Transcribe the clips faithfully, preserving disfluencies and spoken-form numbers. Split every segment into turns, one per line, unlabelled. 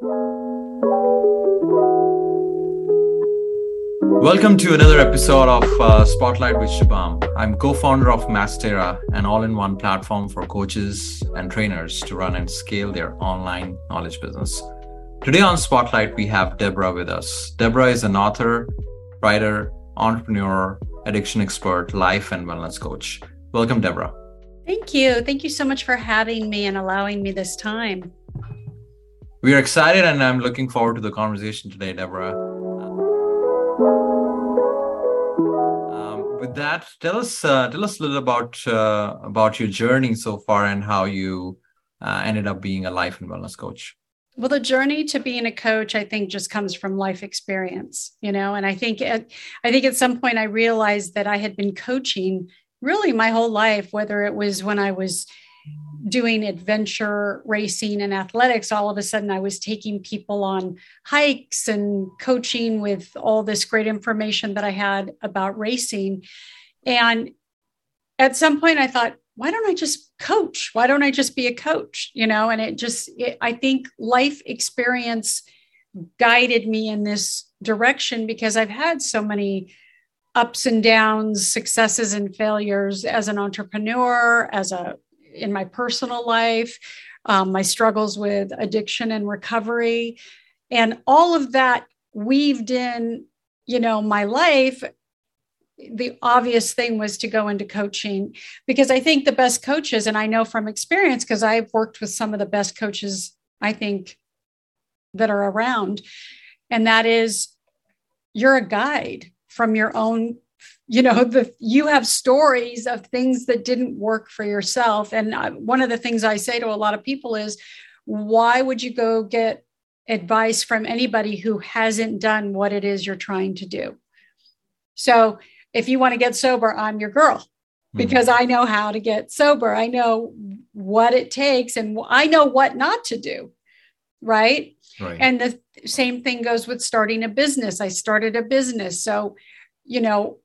Welcome to another episode of uh, Spotlight with Shubham. I'm co-founder of Mastera, an all-in-one platform for coaches and trainers to run and scale their online knowledge business. Today on Spotlight, we have Deborah with us. Deborah is an author, writer, entrepreneur, addiction expert, life and wellness coach. Welcome, Deborah.
Thank you. Thank you so much for having me and allowing me this time.
We are excited and I'm looking forward to the conversation today, Deborah. Um, with that, tell us uh, tell us a little about uh, about your journey so far and how you uh, ended up being a life and wellness coach.
Well, the journey to being a coach, I think, just comes from life experience, you know. And I think at, I think at some point I realized that I had been coaching really my whole life, whether it was when I was doing adventure racing and athletics. All of a sudden I was taking people on hikes and coaching with all this great information that I had about racing. And at some point I thought, why don't I just coach? Why don't I just be a coach? You know, and it just, it, I think life experience guided me in this direction because I've had so many ups and downs, successes and failures as an entrepreneur, as a in my personal life, um, my struggles with addiction and recovery, and all of that weaved in, you know, my life. The obvious thing was to go into coaching because I think the best coaches, and I know from experience, because I've worked with some of the best coaches, I think, that are around, and that is you're a guide from your own. You know, the, you have stories of things that didn't work for yourself. And I, one of the things I say to a lot of people is, why would you go get advice from anybody who hasn't done what it is you're trying to do? So if you want to get sober, I'm your girl because mm-hmm. I know how to get sober. I know what it takes and I know what not to do. Right.
Right.
And the same thing goes with starting a business. I started a business. So, you know,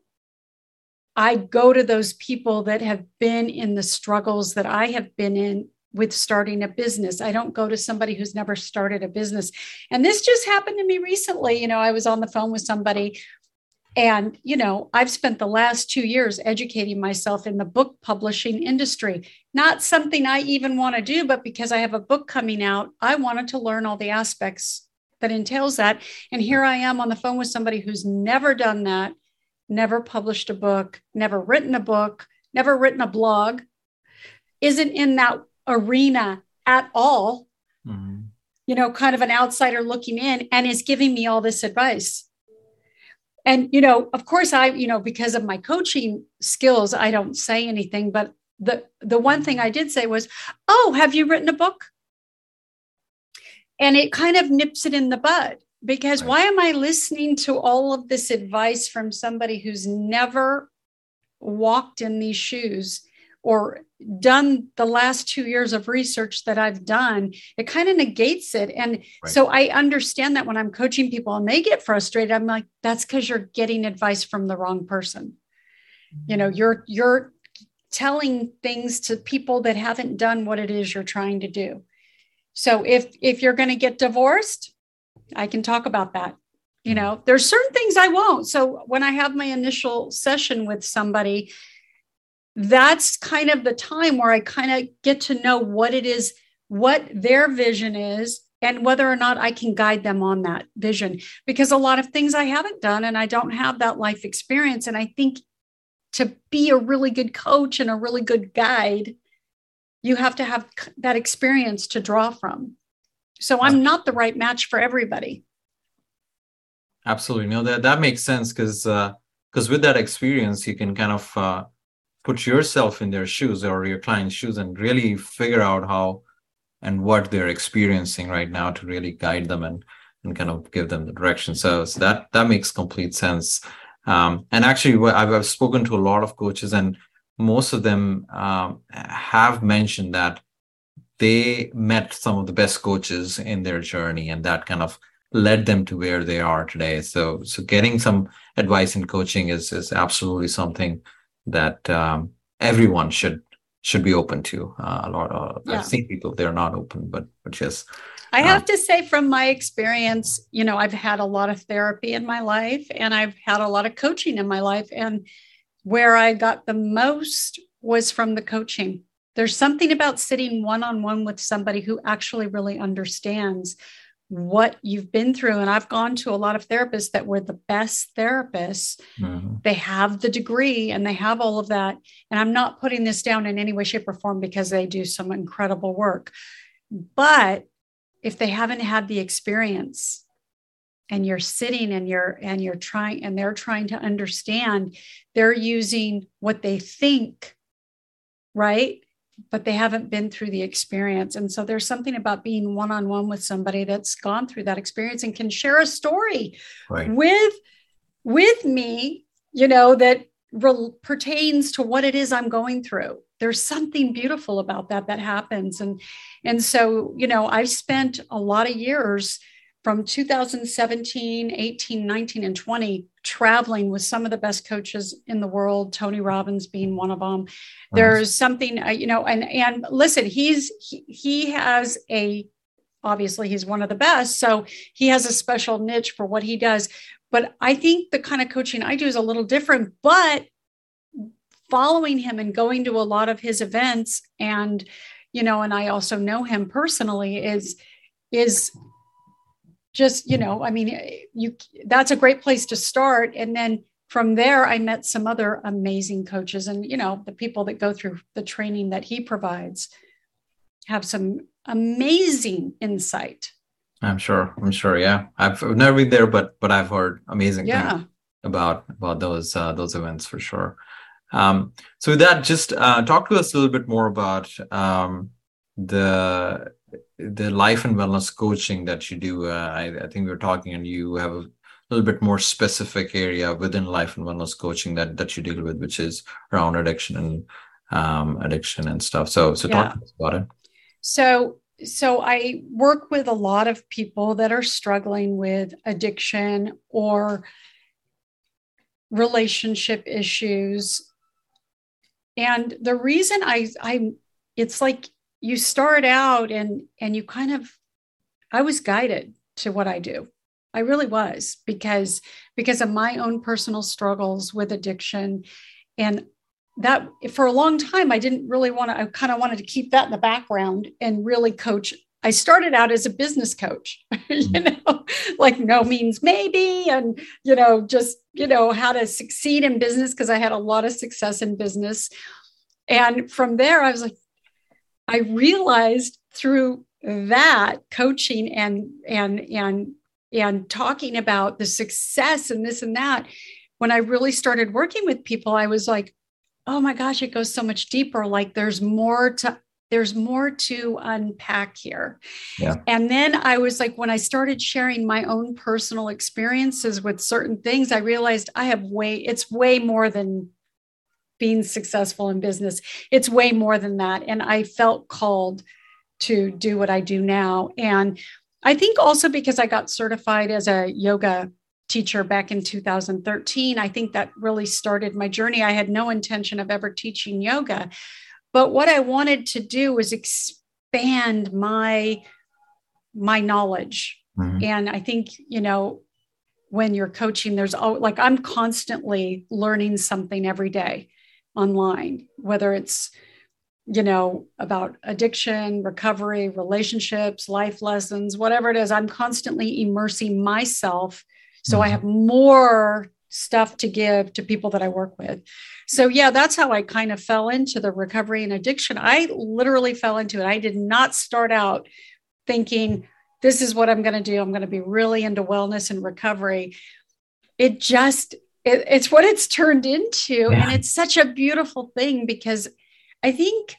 I go to those people that have been in the struggles that I have been in with starting a business. I don't go to somebody who's never started a business. And this just happened to me recently. You know, I was on the phone with somebody and, you know, I've spent the last two years educating myself in the book publishing industry. Not something I even want to do, but because I have a book coming out, I wanted to learn all the aspects that entails that. And here I am on the phone with somebody who's never done that. Never published a book, never written a book, never written a blog, isn't in that arena at all, mm-hmm. you know, kind of an outsider looking in and is giving me all this advice. And, you know, of course, I, you know, because of my coaching skills, I don't say anything. But the, the one thing I did say was, oh, have you written a book? And it kind of nips it in the bud. Because right. Why am I listening to all of this advice from somebody who's never walked in these shoes or done the last two years of research that I've done? It kind of negates it. And right. So I understand that when I'm coaching people and they get frustrated, I'm like, that's because you're getting advice from the wrong person. Mm-hmm. You know, you're you're telling things to people that haven't done what it is you're trying to do. So if if you're going to get divorced, I can talk about that. You know, there's certain things I won't. So when I have my initial session with somebody, that's kind of the time where I kind of get to know what it is, what their vision is, and whether or not I can guide them on that vision. Because a lot of things I haven't done and I don't have that life experience. And I think to be a really good coach and a really good guide, you have to have that experience to draw from. So I'm not the right match for everybody.
Absolutely. No, that, that makes sense because uh, because with that experience, you can kind of uh, put yourself in their shoes or your client's shoes and really figure out how and what they're experiencing right now to really guide them and, and kind of give them the direction. So, so that, that makes complete sense. Um, and actually, I've, I've spoken to a lot of coaches and most of them um, have mentioned that they met some of the best coaches in their journey, and that kind of led them to where they are today. So, so getting some advice in coaching is is absolutely something that um, everyone should should be open to. Uh, a lot of, yeah. I've seen people they're not open, but but yes.
I
Um,
have to say, from my experience, you know, I've had a lot of therapy in my life and I've had a lot of coaching in my life. And where I got the most was from the coaching. There's something about sitting one on one with somebody who actually really understands what you've been through. And I've gone to a lot of therapists that were the best therapists.
mhm.
They have the degree and they have all of that. And I'm not putting this down in any way, shape, or form because they do some incredible work. But if they haven't had the experience and you're sitting and you're and you're trying and they're trying to understand, they're using what they think, right? But they haven't been through the experience. And so there's something about being one-on-one with somebody that's gone through that experience and can share a story
Right.
with with me, you know, that re- pertains to what it is I'm going through. There's something beautiful about that that happens. And, and so, you know, I've spent a lot of years from two thousand seventeen, eighteen, nineteen, and twenty traveling with some of the best coaches in the world, Tony Robbins being one of them.
Nice.
There's something, uh, you know, and, and listen, he's, he, he has a, obviously he's one of the best. So he has a special niche for what he does. But I think the kind of coaching I do is a little different, but following him and going to a lot of his events and, you know, and I also know him personally is, is just, you know, I mean, you, that's a great place to start. And then from there, I met some other amazing coaches and, you know, the people that go through the training that he provides have some amazing insight.
I'm sure. I'm sure. Yeah, I've I've never been there, but but I've heard amazing
Yeah.
things about about those uh, those events for sure. Um, so with that, just uh, talk to us a little bit more about um, the the life and wellness coaching that you do. Uh, I, I think we were talking, and you have a little bit more specific area within life and wellness coaching that that you deal with, which is around addiction and um, addiction and stuff. So so
Yeah.
talk to us about it.
So, so I work with a lot of people that are struggling with addiction or relationship issues. And the reason I, I, it's like you start out and, and you kind of, I was guided to what I do. I really was because, because of my own personal struggles with addiction. And that for a long time, I didn't really want to, I kind of wanted to keep that in the background and really coach. I started out as a business coach, you know, like no means maybe, and, you know, just, you know, how to succeed in business because I had a lot of success in business. And from there, I was like, I realized through that coaching and, and, and, and talking about the success and this and that, when I really started working with people, I was like, oh my gosh, it goes so much deeper. Like there's more to, there's more to unpack here.
Yeah.
And then I was like, when I started sharing my own personal experiences with certain things, I realized I have way, it's way more than being successful in business. It's way more than that. And I felt called to do what I do now. And I think also because I got certified as a yoga teacher back in two thousand thirteen. I think that really started my journey. I had no intention of ever teaching yoga, but what I wanted to do was expand my, my knowledge.
Mhm.
And I think, you know, when you're coaching, there's all like, I'm constantly learning something every day online, whether it's, you know, about addiction, recovery, relationships, life lessons, whatever it is, I'm constantly immersing myself. So I have more stuff to give to people that I work with. So yeah, that's how I kind of fell into the recovery and addiction. I literally fell into it. I did not start out thinking, this is what I'm going to do. I'm going to be really into wellness and recovery. It just, it, it's what it's turned into.
Yeah.
And it's such a beautiful thing because I think,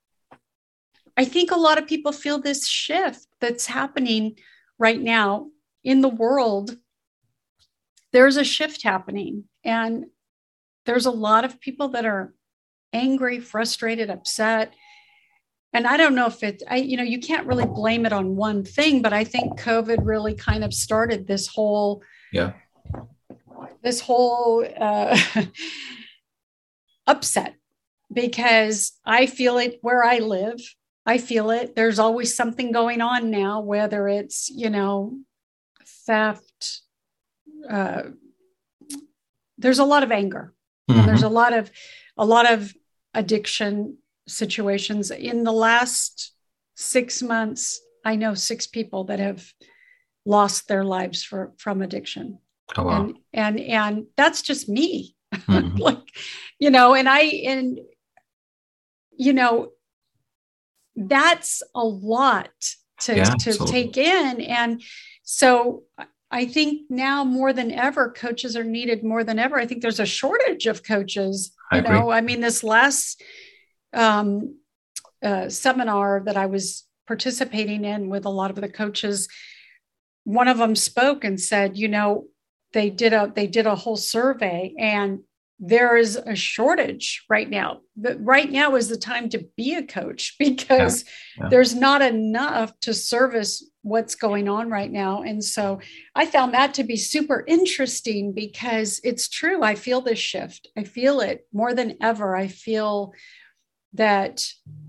I think a lot of people feel this shift that's happening right now in the world. There's a shift happening and there's a lot of people that are angry, frustrated, upset. And I don't know if it, I, you know, you can't really blame it on one thing, but I think COVID really kind of started this whole,
Yeah.
this whole uh, upset because I feel it where I live. I feel it. There's always something going on now, whether it's, you know, theft. Uh, there's a lot of anger, mm-hmm. and there's a lot of, a lot of addiction situations. In the last six months, I know six people that have lost their lives for, from addiction.
Oh, wow.
And, and, and that's just me.
Mm-hmm.
Like, you know, and I, and, you know, that's a lot to,
yeah,
to
absolutely.
take in. And so I think now more than ever, coaches are needed more than ever. I think there's a shortage of coaches.
I
you
agree.
know, I mean, this last um, uh, seminar that I was participating in with a lot of the coaches, one of them spoke and said, you know, they did a they did a whole survey, and there is a shortage right now. But right now is the time to be a coach, because yeah. Yeah. there's not enough to service what's going on right now. And so I found that to be super interesting, because it's true. I feel this shift. I feel it more than ever. I feel that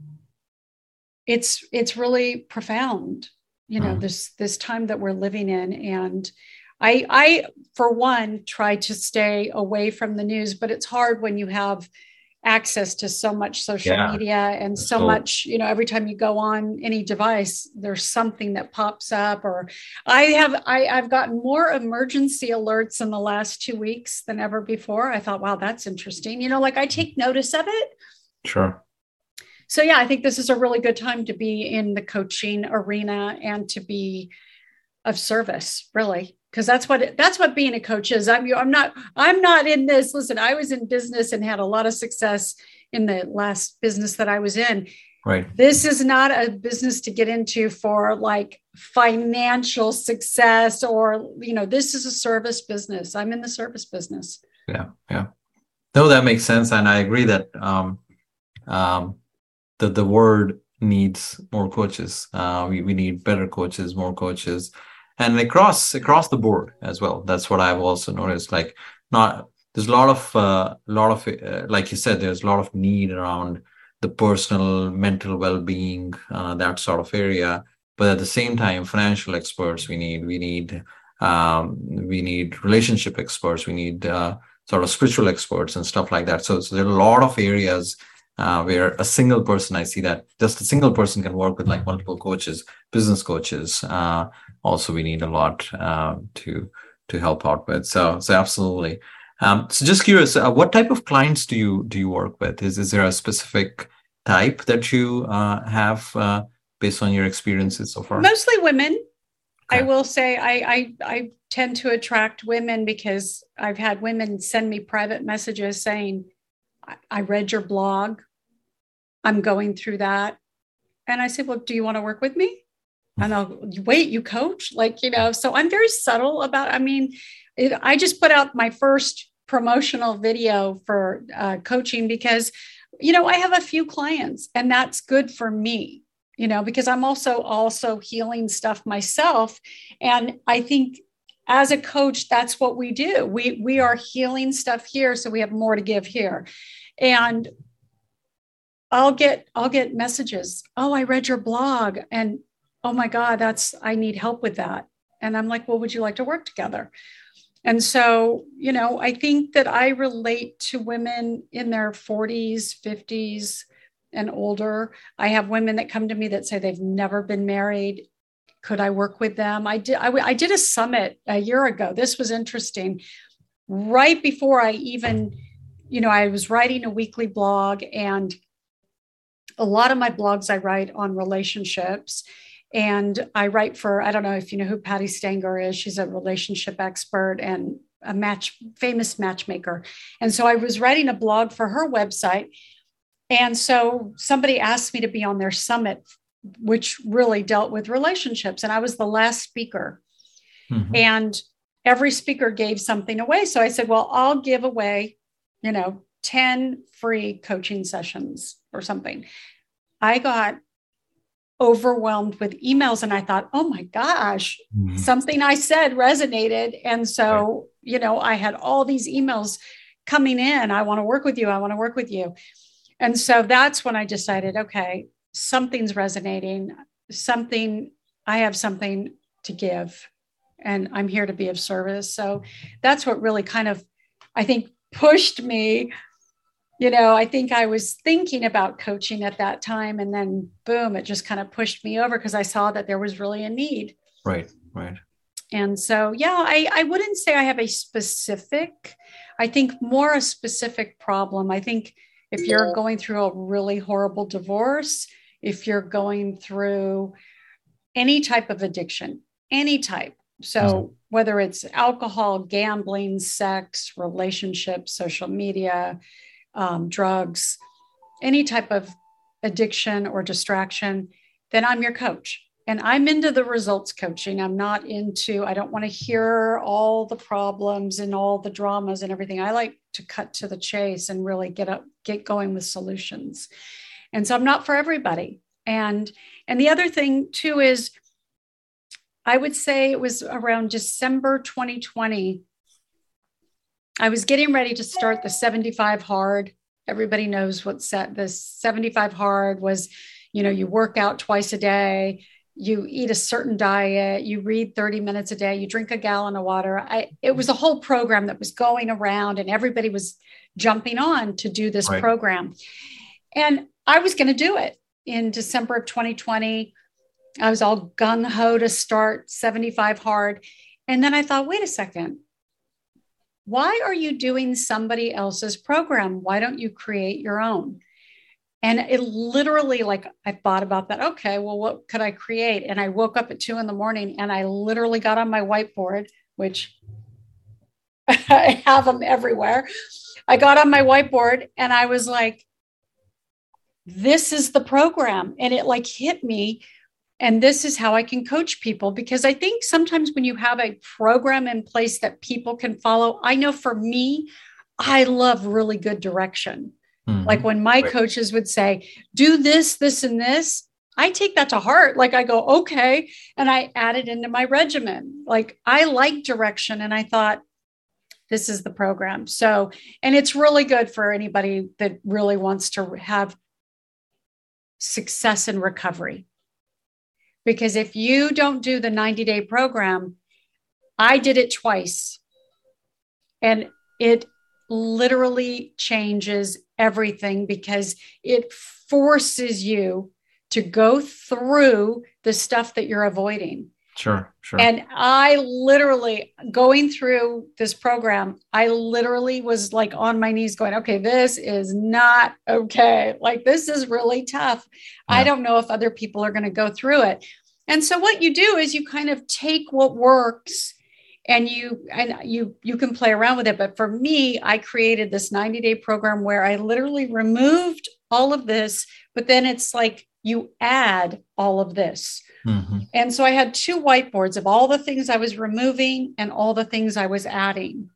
it's it's really profound, you know, mm. this this time that we're living in. And I, I, for one, try to stay away from the news, but it's hard when you have access to so much social yeah. media and so, so much, you know, every time you go on any device, there's something that pops up. Or I have, I, I've gotten more emergency alerts in the last two weeks than ever before. I thought, wow, that's interesting. You know, like I take notice of it.
Sure.
So yeah, I think this is a really good time to be in the coaching arena and to be of service, really. Because that's what that's what being a coach is. I'm I'm not I'm not in this. Listen, I was in business and had a lot of success in the last business that I was in.
Right.
This is not a business to get into for like financial success, or, you know, this is a service business. I'm in the service business.
Yeah, yeah. No, that makes sense, and I agree that um, um, the the word needs more coaches. Uh, we we need better coaches, more coaches. And across across the board as well. That's what I've also noticed. Like, not there's a lot of uh, lot of uh, like you said, there's a lot of need around the personal, mental well-being, uh, that sort of area. But at the same time, financial experts we need. We need um, we need relationship experts. We need uh, sort of spiritual experts and stuff like that. So, so there are a lot of areas uh, where a single person, I see that just a single person can work with like multiple coaches, business coaches. Uh, also, we need a lot uh, to to help out with. So, so absolutely. Um, so, just curious, uh, what type of clients do you do you work with? Is is there a specific type that you uh, have uh, based on your experiences so far?
Mostly women. Okay. I will say I, I I tend to attract women because I've had women send me private messages saying, I, I read your blog. I'm going through that. And I said, well, do you want to work with me? And I'll wait, you coach? Like, you know, so I'm very subtle about, I mean, it, I just put out my first promotional video for uh, coaching because, you know, I have a few clients and that's good for me, you know, because I'm also also healing stuff myself. And I think as a coach, that's what we do. We, we are healing stuff here. So we have more to give here. And I'll get, I'll get messages. Oh, I read your blog and oh my God, that's, I need help with that. And I'm like, well, would you like to work together? And so, you know, I think that I relate to women in their forties, fifties and older. I have women that come to me that say they've never been married. Could I work with them? I did, I, I did a summit a year ago. This was interesting. Right before I even, you know, I was writing a weekly blog, and a lot of my blogs I write on relationships. And I write for, I don't know if you know who Patty Stanger is. She's a relationship expert and a match, famous matchmaker. And so I was writing a blog for her website. And so somebody asked me to be on their summit, which really dealt with relationships. And I was the last speaker. Mm-hmm. And every speaker gave something away. So I said, well, I'll give away, you know, ten free coaching sessions or something. I got overwhelmed with emails and I thought, oh my gosh, mm-hmm. something I said resonated. And so, right. you know, I had all these emails coming in. I want to work with you. I want to work with you. And so that's when I decided, okay, something's resonating, something, I have something to give, and I'm here to be of service. So that's what really kind of, I think, pushed me. You know, I think I was thinking about coaching at that time, and then boom, it just kind of pushed me over because I saw that there was really a need.
Right, right.
And so, yeah, I, I wouldn't say I have a specific, I think more a specific problem. I think if you're going through a really horrible divorce, if you're going through any type of addiction, any type. So mm-hmm. whether it's alcohol, gambling, sex, relationships, social media, um, drugs, any type of addiction or distraction, then I'm your coach. And I'm into the results coaching. I'm not into, I don't want to hear all the problems and all the dramas and everything. I like to cut to the chase and really get up, get going with solutions. And so I'm not for everybody. And, and the other thing too is, I would say it was around December twenty twenty. I was getting ready to start the seventy-five hard. Everybody knows what set this seventy-five hard was. You know, you work out twice a day, you eat a certain diet, you read thirty minutes a day, you drink a gallon of water. I, it was a whole program that was going around, and everybody was jumping on to do this right. program. And I was going to do it in December of twenty twenty. I was all gung-ho to start seventy-five hard. And then I thought, wait a second. Why are you doing somebody else's program? Why don't you create your own? And it literally, like, I thought about that. Okay, well, what could I create? And I woke up at two in the morning and I literally got on my whiteboard, which I have them everywhere. I got on my whiteboard and I was like, this is the program. And it like hit me. And this is how I can coach people, because I think sometimes when you have a program in place that people can follow, I know for me, I love really good direction. Mm-hmm. Like when my right. coaches would say, do this, this, and this, I take that to heart. Like I go, okay. And I add it into my regimen. Like I like direction. And I thought, this is the program. So, and it's really good for anybody that really wants to have success in recovery. Because if you don't do the ninety day program, I did it twice. And it literally changes everything because it forces you to go through the stuff that you're avoiding.
Sure, sure.
And I literally, going through this program, I literally was like on my knees going, okay, this is not okay. Like, this is really tough. Yeah. I don't know if other people are going to go through it. And so what you do is you kind of take what works and you, and you, you can play around with it. But for me, I created this ninety day program where I literally removed all of this, but then it's like you add all of this. Mm-hmm. And so I had two whiteboards of all the things I was removing and all the things I was adding.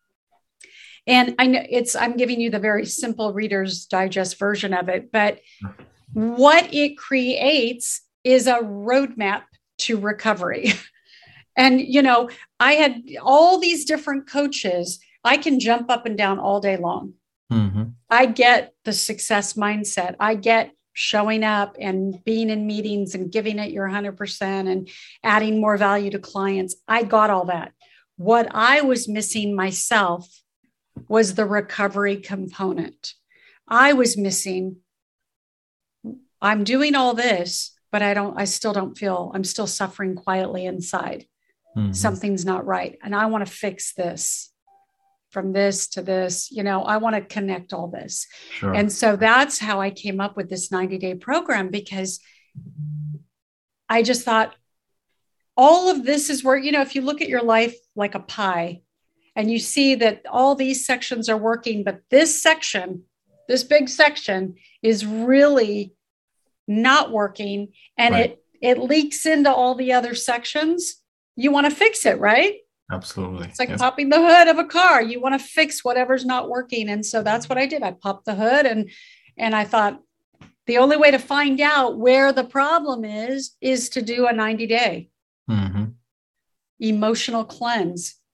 And I know it's, I'm giving you the very simple Reader's Digest version of it, but what it creates is a roadmap to recovery. And, you know, I had all these different coaches. I can jump up and down all day long. Mm-hmm. I get the success mindset. I get showing up and being in meetings and giving it your one hundred percent and adding more value to clients. I got all that. What I was missing myself was the recovery component. I was missing, I'm doing all this, but I don't, I still don't feel, I'm still suffering quietly inside. Mm-hmm. Something's not right. And I want to fix this. From this to this, you know, I want to connect all this. Sure. And so that's how I came up with this ninety day program, because I just thought all of this is where, you know, if you look at your life like a pie and you see that all these sections are working, but this section, this big section is really not working, and right. it, it leaks into all the other sections, you want to fix it, right?
Absolutely.
It's like
yes.
popping the hood of a car. You want to fix whatever's not working. And so that's what I did. I popped the hood and, and I thought the only way to find out where the problem is, is to do a ninety day mm-hmm. emotional cleanse.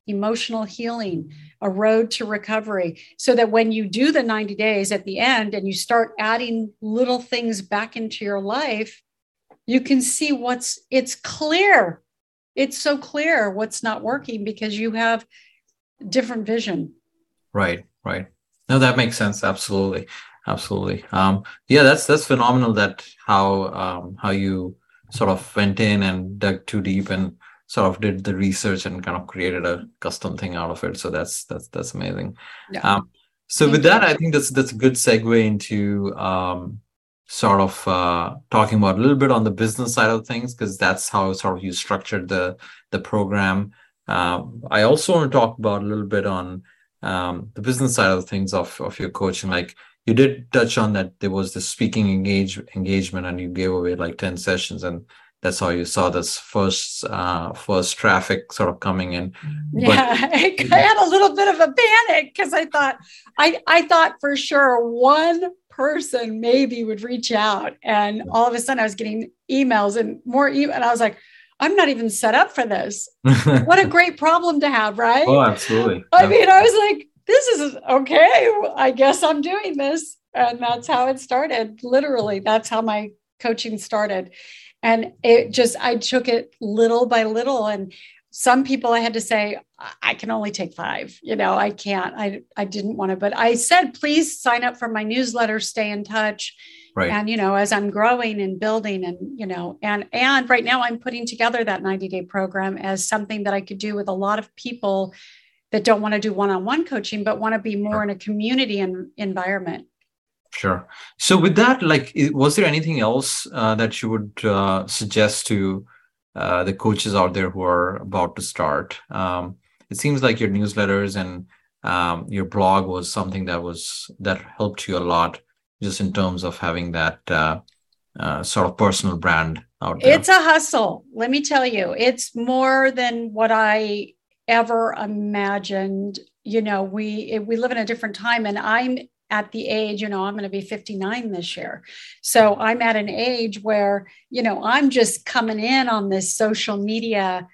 emotional healing, a road to recovery, so that when you do the ninety days at the end and you start adding little things back into your life, you can see what's, it's clear. It's so clear what's not working because you have different vision.
Right, right. No, that makes sense. Absolutely. Absolutely. Um, yeah, that's that's phenomenal that how um, how you sort of went in and dug too deep and sort of did the research and kind of created a custom thing out of it. So that's that's that's amazing.
Yeah.
Um, so
Thank
with that, I think that's that's a good segue into um, sort of uh, talking about a little bit on the business side of things, because that's how sort of you structured the the program. Um, I also want to talk about a little bit on um, the business side of things of of your coaching. Like you did touch on that there was this speaking engage engagement, and you gave away like ten sessions, and that's how you saw this first uh, first traffic sort of coming in.
Yeah, but I had a little bit of a panic because I thought I I thought for sure one person maybe would reach out, and all of a sudden I was getting emails and more emails, and I was like, I'm not even set up for this. What a great problem to have, right?
Oh, absolutely.
I mean, I was like, this is okay. I guess I'm doing this. And that's how it started. Literally, that's how my coaching started. And it just, I took it little by little. And some people I had to say, I can only take five, you know, I can't, I, I didn't want to, but I said, please sign up for my newsletter, stay in touch. Right. And, you know, as I'm growing and building and, you know, and, and right now I'm putting together that ninety day program as something that I could do with a lot of people that don't want to do one-on-one coaching, but want to be more sure. in a community and environment.
Sure. So with that, like, was there anything else uh, that you would uh, suggest to uh, the coaches out there who are about to start? Um, it seems like your newsletters and um, your blog was something that was that helped you a lot, just in terms of having that uh, uh, sort of personal brand out there.
It's a hustle. Let me tell you, it's more than what I ever imagined. You know, we we live in a different time, and I'm at the age, you know, I'm going to be fifty-nine this year. So I'm at an age where, you know, I'm just coming in on this social media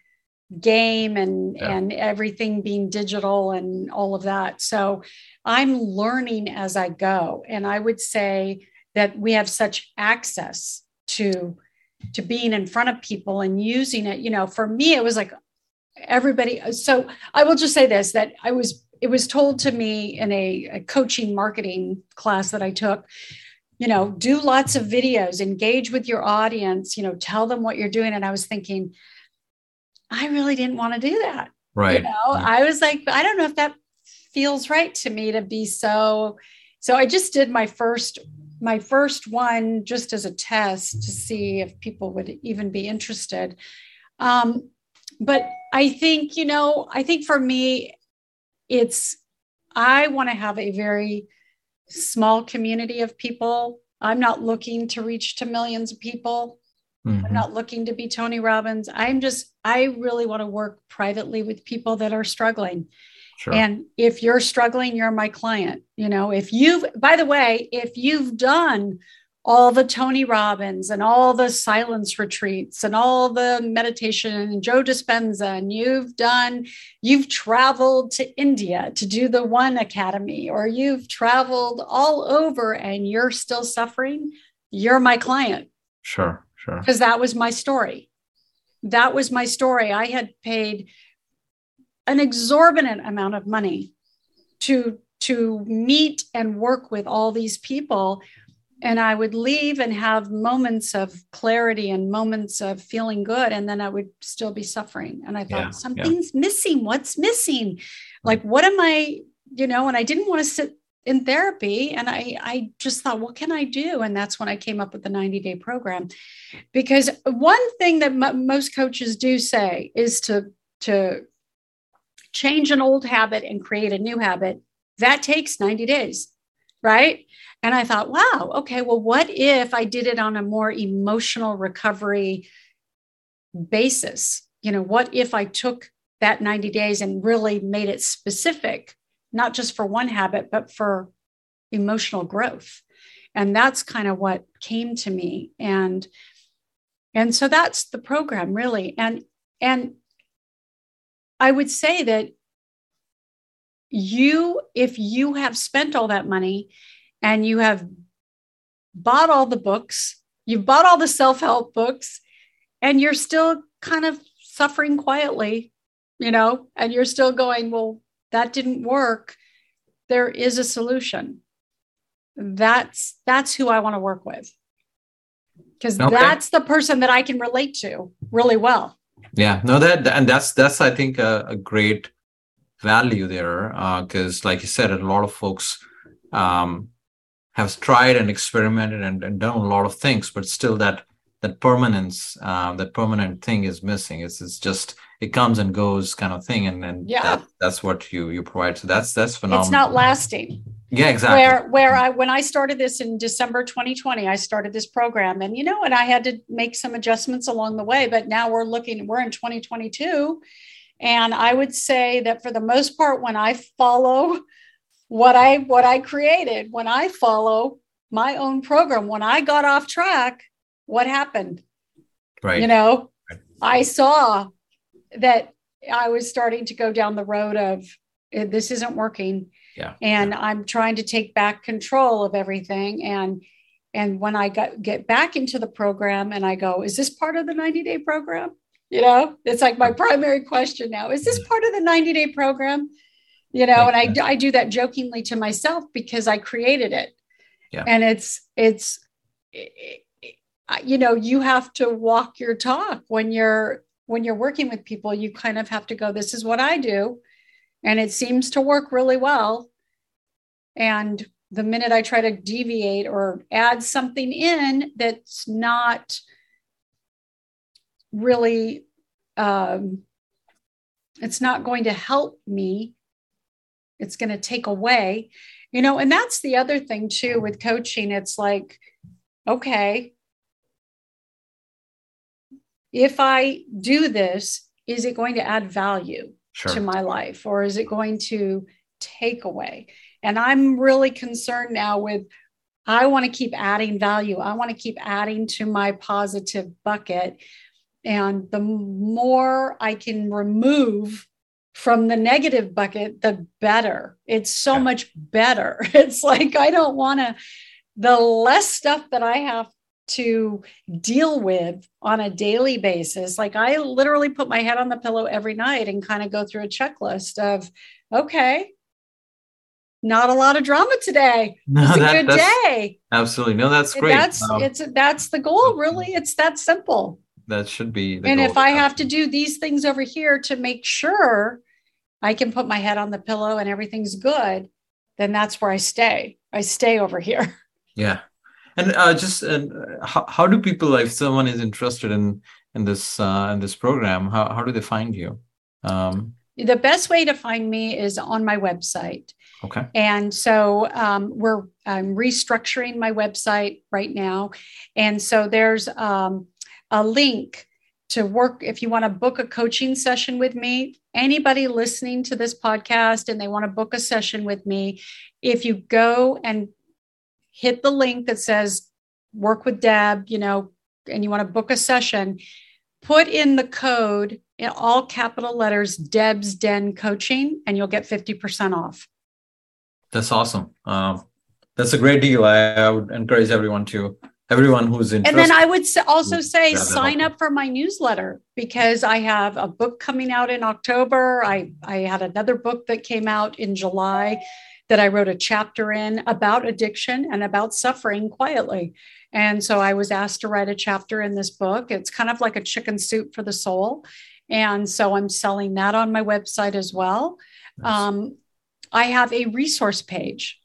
game and, yeah. and everything being digital and all of that. So I'm learning as I go. And I would say that we have such access to, to being in front of people and using it. You know, for me, it was like everybody. So I will just say this, that I was It was told to me in a, a coaching marketing class that I took, you know, do lots of videos, engage with your audience, you know, tell them what you're doing. And I was thinking, I really didn't want to do that.
Right.
You know, yeah. I was like, I don't know if that feels right to me to be so. So I just did my first, my first one just as a test to see if people would even be interested. Um, but I think, you know, I think for me, it's, I want to have a very small community of people. I'm not looking to reach to millions of people. Mm-hmm. I'm not looking to be Tony Robbins. I'm just, I really want to work privately with people that are struggling. Sure. And if you're struggling, you're my client. You know, if you've, by the way, if you've done all the Tony Robbins and all the silence retreats and all the meditation and Joe Dispenza, and you've done, you've traveled to India to do the One Academy, or you've traveled all over and you're still suffering, you're my client.
Sure, sure.
Because that was my story. That was my story. I had paid an exorbitant amount of money to, to meet and work with all these people. And I would leave and have moments of clarity and moments of feeling good. And then I would still be suffering. And I thought, yeah, something's yeah. missing. What's missing? Like, what am I, you know, and I didn't want to sit in therapy. And I, I just thought, what can I do? And that's when I came up with the ninety day program. Because one thing that m- most coaches do say is to, to change an old habit and create a new habit. That takes ninety days, right? And I thought, wow, okay, well, what if I did it on a more emotional recovery basis? You know, what if I took that ninety days and really made it specific, not just for one habit, but for emotional growth? And that's kind of what came to me. And, and so that's the program, really. And, and I would say that you, if you have spent all that money and you have bought all the books, you've bought all the self-help books, and you're still kind of suffering quietly, you know, and you're still going, well, that didn't work. There is a solution. That's, that's who I want to work with. Because okay. that's the person that I can relate to really well.
Yeah, no, that, and that's, that's, I think a, a great value there. Uh, cause like you said, a lot of folks, um, have tried and experimented and, and done a lot of things, but still that, that permanence, um, that permanent thing is missing. It's, it's just, it comes and goes kind of thing. And then
yeah.
that, that's what you, you provide. So that's, that's phenomenal.
It's not lasting.
Yeah, exactly.
Where, where I, when I started this in December twenty twenty, I started this program, and, you know, and I had to make some adjustments along the way, but now we're looking, we're in twenty twenty-two. And I would say that for the most part, when I follow what I, what I created, when I follow my own program, when I got off track, what happened?
Right.
You know,
right.
I saw that I was starting to go down the road of this isn't working.
Yeah.
And
yeah.
I'm trying to take back control of everything. And, and when I got, get back into the program and I go, is this part of the ninety day program? You know, it's like my primary question now, is this part of the ninety day program? You know, and I, I do that jokingly to myself because I created it.
Yeah.
And it's, it's, it, it, you know, you have to walk your talk when you're, when you're working with people. You kind of have to go, this is what I do. And it seems to work really well. And the minute I try to deviate or add something in that's not really, um, it's not going to help me, it's going to take away, you know, and that's the other thing too with coaching. It's like, okay, if I do this, is it going to add value
sure.
to my life, or is it going to take away? And I'm really concerned now with, I want to keep adding value. I want to keep adding to my positive bucket. And the more I can remove from the negative bucket, the better. It's so yeah. much better. It's like, I don't want to, the less stuff that I have to deal with on a daily basis. Like I literally put my head on the pillow every night and kind of go through a checklist of, okay, not a lot of drama today.
No,
it's a
that,
good day.
Absolutely. No, that's great.
That's um, it's that's the goal, really. It's that simple.
That should be the
and
goal.
If I have to do these things over here to make sure I can put my head on the pillow and everything's good, then that's where I stay. I stay over here.
Yeah. And uh, just uh, how, how do people, if someone is interested in in this uh, in this program, how, how do they find you? Um,
the best way to find me is on my website.
Okay.
And so um, we're I'm restructuring my website right now. And so there's um, a link to work. If you want to book a coaching session with me, anybody listening to this podcast and they want to book a session with me, if you go and hit the link that says work with Deb, you know, and you want to book a session, put in the code in all capital letters, Deb's Den Coaching, and you'll get fifty percent off.
That's awesome. Um, that's a great deal. I, I would encourage everyone to, everyone who's interested.
And then I would also say, sign up for my newsletter, because I have a book coming out in October. I, I had another book that came out in July that I wrote a chapter in about addiction and about suffering quietly. And so I was asked to write a chapter in this book. It's kind of like a chicken soup for the soul. And so I'm selling that on my website as well. Nice. Um, I have a resource page.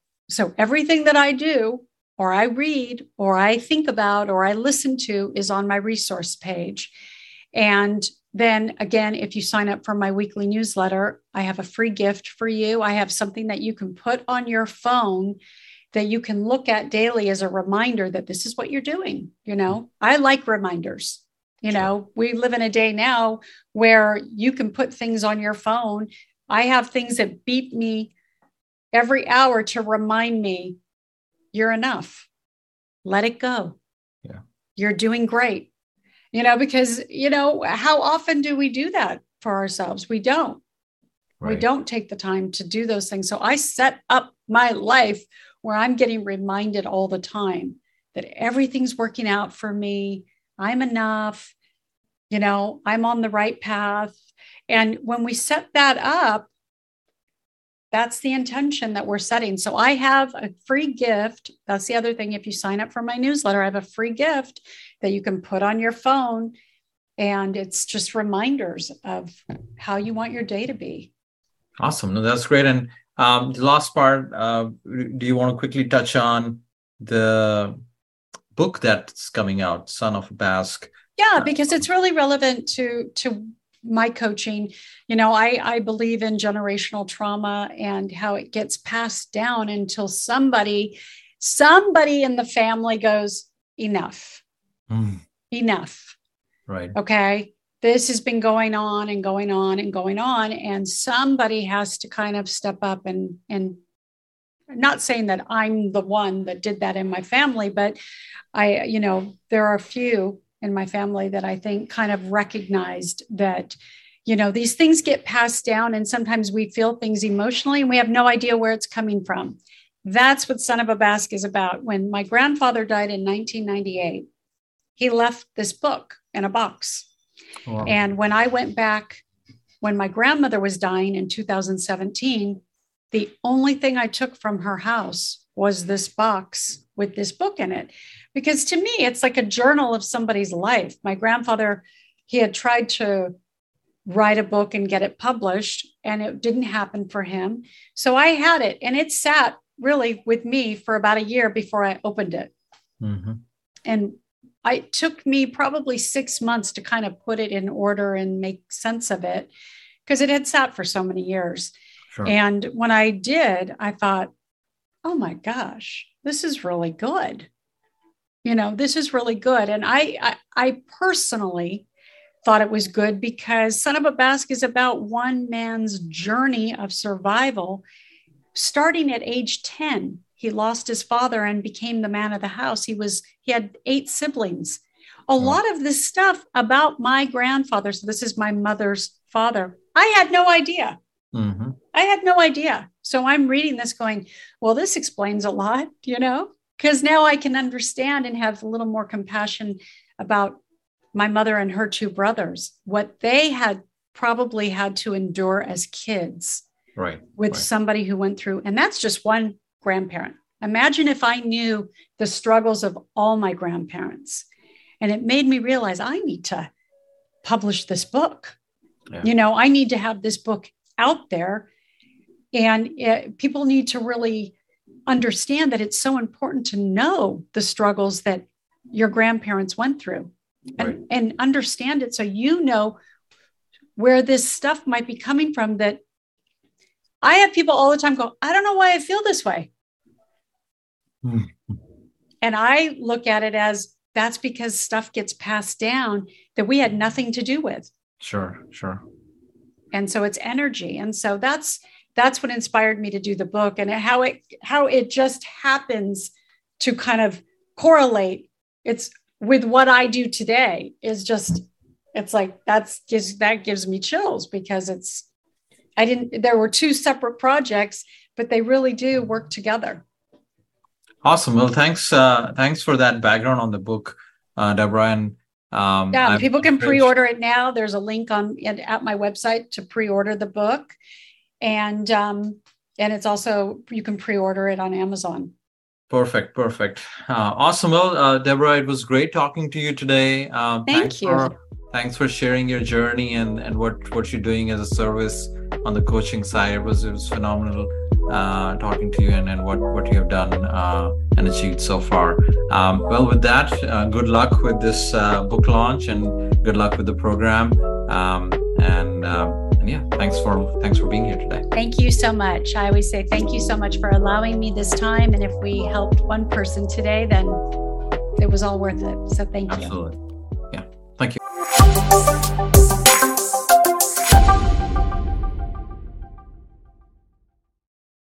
So everything that I do, or I read, or I think about, or I listen to is on my resource page. And then again, if you sign up for my weekly newsletter, I have a free gift for you. I have something that you can put on your phone that you can look at daily as a reminder that this is what you're doing. You know, I like reminders. You
Sure.
know, we live in a day now where you can put things on your phone. I have things that beep me every hour to remind me you're enough. Let it go.
Yeah.
You're doing great. You know, because, you know, how often do we do that for ourselves? We don't.
Right.
We don't take the time to do those things. So I set up my life where I'm getting reminded all the time that everything's working out for me. I'm enough. You know, I'm on the right path. And when we set that up, that's the intention that we're setting. So I have a free gift. That's the other thing. If you sign up for my newsletter, I have a free gift that you can put on your phone. And it's just reminders of how you want your day to be.
Awesome. No, that's great. And um, the last part, uh, do you want to quickly touch on the book that's coming out, Son of a Basque?
Yeah, because it's really relevant to, to my coaching. You know, I, I believe in generational trauma and how it gets passed down until somebody, somebody in the family goes, enough,
mm.
enough.
Right.
Okay. This has been going on and going on and going on. And somebody has to kind of step up and, and not saying that I'm the one that did that in my family, but I, you know, there are a few in my family that I think kind of recognized that, you know, these things get passed down and sometimes we feel things emotionally and we have no idea where it's coming from. That's what Son of a Basque is about. When my grandfather died in nineteen ninety-eight, he left this book in a box.
Wow.
And when I went back, when my grandmother was dying in two thousand seventeen, the only thing I took from her house was this box with this book in it. Because to me, it's like a journal of somebody's life. My grandfather, he had tried to write a book and get it published, and it didn't happen for him. So I had it, and it sat really with me for about a year before I opened it.
Mm-hmm.
And it took me probably six months to kind of put it in order and make sense of it because it had sat for so many years.
Sure.
And when I did, I thought, oh my gosh, this is really good. You know, this is really good. And I, I, I personally thought it was good because Son of a Basque is about one man's journey of survival. Starting at age ten, he lost his father and became the man of the house. He was, he had eight siblings. A lot of this stuff about my grandfather, so this is my mother's father, I had no idea.
Mm-hmm.
I had no idea. So I'm reading this going, well, this explains a lot, you know, because now I can understand and have a little more compassion about my mother and her two brothers, what they had probably had to endure as kids.
Right.
With
right.
somebody who went through, and that's just one grandparent. Imagine if I knew the struggles of all my grandparents. And it made me realize I need to publish this book.
Yeah.
You know, I need to have this book out there. And it, people need to really understand that it's so important to know the struggles that your grandparents went through and,
right.
and understand it so you know where this stuff might be coming from. That I have people all the time go, I don't know why I feel this way.
Mm-hmm.
And I look at it as that's because stuff gets passed down that we had nothing to do with.
Sure, sure.
And so it's energy. And so that's that's what inspired me to do the book, and how it how it just happens to kind of correlate. It's with what I do today is just, it's like, that's just, that gives me chills because it's, I didn't, there were two separate projects, but they really do work together.
Awesome. Well, thanks. Uh, thanks for that background on the book, uh, Deborah. And um,
yeah,
I'm
people can
encouraged-
pre-order it now. There's a link on at my website to pre-order the book. And, um, and it's also, you can pre-order it on Amazon.
Perfect. Perfect. Uh, awesome. Well, uh, Deborah, it was great talking to you today. Uh,
Thank
thanks
you.
For, thanks for sharing your journey and, and what, what you're doing as a service on the coaching side. It was, it was phenomenal uh, talking to you and, and what, what you have done uh, and achieved so far. Um, well, with that, uh, good luck with this uh, book launch and good luck with the program. Um, and, uh, and yeah, thanks for thanks for being here today.
Thank you so much. I always say thank you so much for allowing me this time. And if we helped one person today, then it was all worth it. So thank you.
Absolutely. Yeah. Thank you.